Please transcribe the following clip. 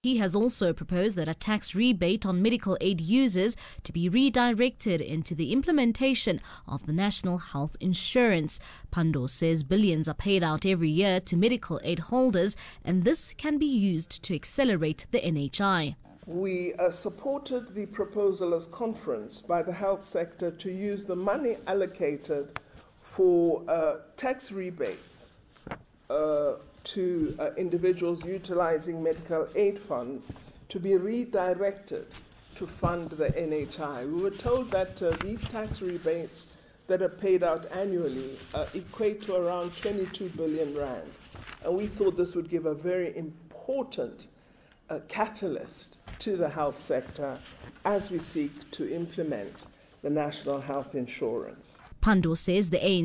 He has also proposed that a tax rebate on medical aid users to be redirected into the implementation of the National Health Insurance. Pandor says billions are paid out every year to medical aid holders, and this can be used to accelerate the NHI. We supported the proposal as conference by the health sector to use the money allocated for tax rebates to individuals utilizing medical aid funds to be redirected to fund the NHI. We were told that these tax rebates that are paid out annually equate to around 22 billion rand. And we thought this would give a very important catalyst to the health sector as we seek to implement the National Health Insurance. Pandor says the ANC